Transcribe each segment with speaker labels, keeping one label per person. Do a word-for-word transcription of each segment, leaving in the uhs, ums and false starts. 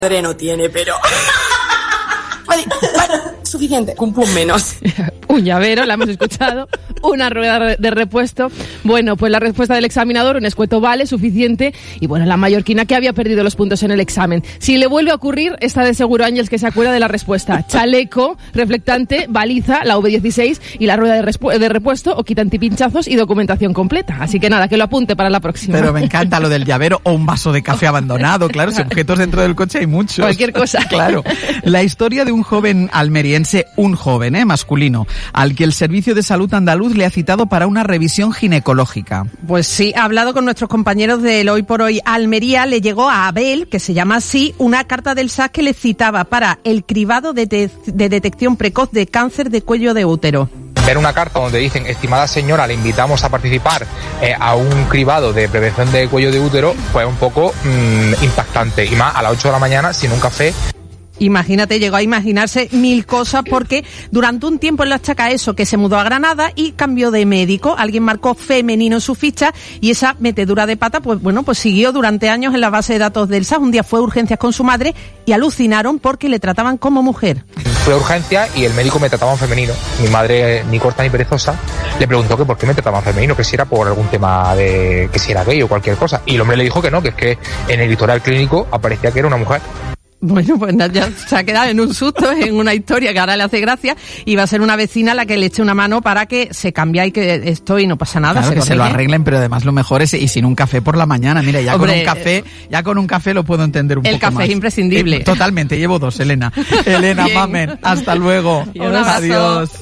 Speaker 1: madre no tiene, pero... Vale, vale, suficiente, cumplo un menos.
Speaker 2: Un llavero, la hemos escuchado, una rueda de repuesto. Bueno, pues la respuesta del examinador, un escueto vale, suficiente. Y bueno, la mallorquina que había perdido los puntos en el examen. Si le vuelve a ocurrir, está de seguro Ángels que se acuerda de la respuesta. Chaleco, reflectante, baliza, la V dieciséis y la rueda de, respu- de repuesto, o quita antipinchazos y documentación completa. Así que nada, que lo apunte para la próxima.
Speaker 3: Pero me encanta lo del llavero o un vaso de café abandonado. Claro, si objetos dentro del coche hay muchos.
Speaker 2: Cualquier cosa.
Speaker 3: Claro. La historia de un joven almeriense, un joven, eh, masculino, al que el Servicio de Salud andaluz le ha citado para una revisión ginecológica.
Speaker 4: Pues sí, ha hablado con nuestros compañeros del Hoy por Hoy Almería. Le llegó a Abel, que se llama así, una carta del S A S que le citaba para el cribado de, de, de detección precoz de cáncer de cuello de útero.
Speaker 5: Ver una carta donde dicen, estimada señora, le invitamos a participar eh, a un cribado de prevención de cuello de útero, pues un poco mmm, impactante. Y más a las ocho de la mañana sin un café.
Speaker 4: Imagínate, llegó a imaginarse mil cosas porque durante un tiempo él le achaca eso, que se mudó a Granada y cambió de médico. Alguien marcó femenino en su ficha y esa metedura de pata, pues bueno, pues siguió durante años en la base de datos del S A S. Un día fue a urgencias con su madre y alucinaron porque le trataban como mujer.
Speaker 5: Fue a urgencias y el médico me trataba en femenino. Mi madre, ni corta ni perezosa, le preguntó que por qué me trataba en femenino, que si era por algún tema de que si era gay o cualquier cosa. Y el hombre le dijo que no, que es que en el historial clínico aparecía que era una mujer.
Speaker 4: Bueno, pues ya se ha quedado en un susto, en una historia que ahora le hace gracia, y va a ser una vecina la que le eche una mano para que se cambie y que esto y no pasa nada.
Speaker 3: Claro,
Speaker 4: se
Speaker 3: que se lo arreglen, pero además lo mejor es y sin un café por la mañana. Mira, ya Hombre, con un café, ya con un café lo puedo entender un
Speaker 4: el
Speaker 3: poco más.
Speaker 4: El café es imprescindible.
Speaker 3: Eh, totalmente, llevo dos, Elena. Elena Mamen, hasta luego. Adiós.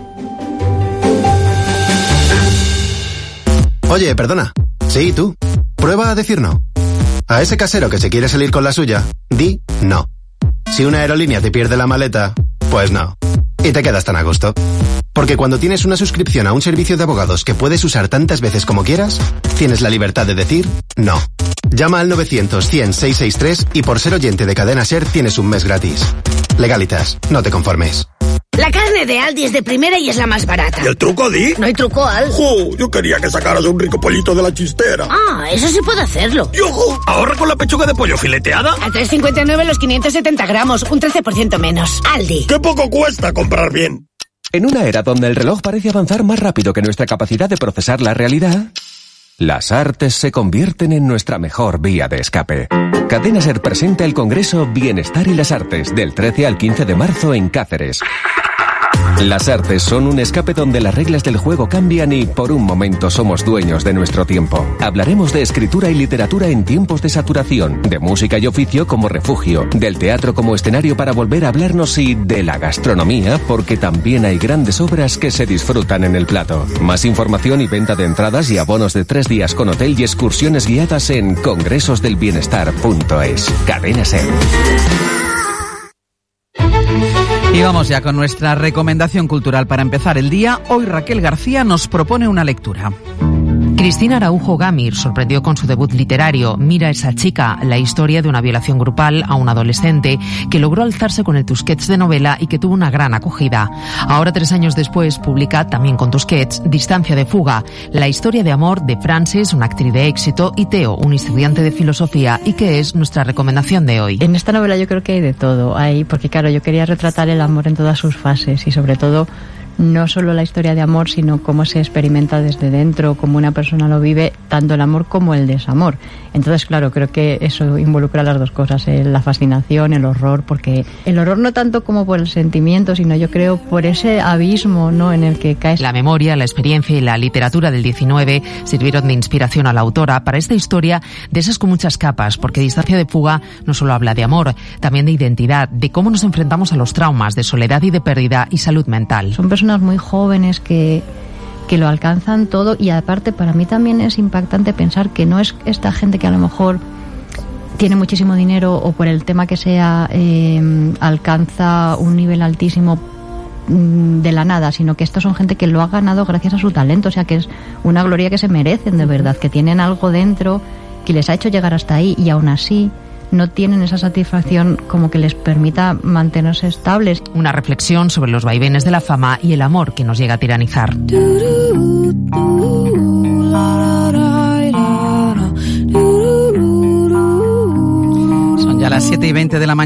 Speaker 6: Oye, perdona. Sí, tú. Prueba a decir no. A ese casero que se quiere salir con la suya, di no. Si una aerolínea te pierde la maleta, pues no. Y te quedas tan a gusto. Porque cuando tienes una suscripción a un servicio de abogados que puedes usar tantas veces como quieras, tienes la libertad de decir no. Llama al novecientos cien seiscientos sesenta y tres y por ser oyente de Cadena SER tienes un mes gratis. Legalitas, no te conformes.
Speaker 7: La carne de Aldi es de primera y es la más barata.
Speaker 8: ¿Y el truco, Di?
Speaker 7: No hay truco, Al.
Speaker 8: ¡Jo! Yo quería que sacaras un rico pollito de la chistera.
Speaker 7: Ah, eso sí puedo hacerlo.
Speaker 8: ¡Yojo! Ahorra con la pechuga de pollo fileteada.
Speaker 7: A tres cincuenta y nueve los quinientos setenta gramos, un trece por ciento menos. Aldi.
Speaker 8: ¡Qué poco cuesta comprar bien!
Speaker 9: En una era donde el reloj parece avanzar más rápido que nuestra capacidad de procesar la realidad, las artes se convierten en nuestra mejor vía de escape. Cadena SER presenta el Congreso Bienestar y las Artes del trece al quince de marzo en Cáceres. Las artes son un escape donde las reglas del juego cambian y por un momento somos dueños de nuestro tiempo. Hablaremos de escritura y literatura en tiempos de saturación, de música y oficio como refugio, del teatro como escenario para volver a hablarnos y de la gastronomía, porque también hay grandes obras que se disfrutan en el plato. Más información y venta de entradas y abonos de tres días con hotel y excursiones guiadas en congresos del bienestar punto es. Cadena SER.
Speaker 3: Y vamos ya con nuestra recomendación cultural para empezar el día. Hoy Raquel García nos propone una lectura.
Speaker 10: Cristina Araujo Gamir sorprendió con su debut literario Mira esa chica, la historia de una violación grupal a un adolescente que logró alzarse con el Tusquets de novela y que tuvo una gran acogida. Ahora, tres años después, publica, también con Tusquets, Distancia de fuga, la historia de amor de Frances, una actriz de éxito, y Teo, un estudiante de filosofía, y que es nuestra recomendación de hoy.
Speaker 11: En esta novela yo creo que hay de todo, hay, porque claro, yo quería retratar el amor en todas sus fases y sobre todo no solo la historia de amor, sino cómo se experimenta desde dentro, cómo una persona lo vive, tanto el amor como el desamor. Entonces, claro, creo que eso involucra las dos cosas, eh, la fascinación, el horror, porque el horror no tanto como por el sentimiento, sino yo creo por ese abismo, ¿no?, en el que caes.
Speaker 10: La memoria, la experiencia y la literatura del diecinueve sirvieron de inspiración a la autora para esta historia de esas con muchas capas, porque Distancia de fuga no solo habla de amor, también de identidad, de cómo nos enfrentamos a los traumas, de soledad y de pérdida y salud mental.
Speaker 11: Son personas muy jóvenes que, que lo alcanzan todo y aparte para mí también es impactante pensar que no es esta gente que a lo mejor tiene muchísimo dinero o por el tema que sea eh, alcanza un nivel altísimo de la nada, sino que estos son gente que lo ha ganado gracias a su talento, o sea que es una gloria que se merecen de verdad, que tienen algo dentro que les ha hecho llegar hasta ahí y aún así no tienen esa satisfacción como que les permita mantenerse estables.
Speaker 10: Una reflexión sobre los vaivenes de la fama y el amor que nos llega a tiranizar.
Speaker 3: Son ya las siete y veinte de la mañana.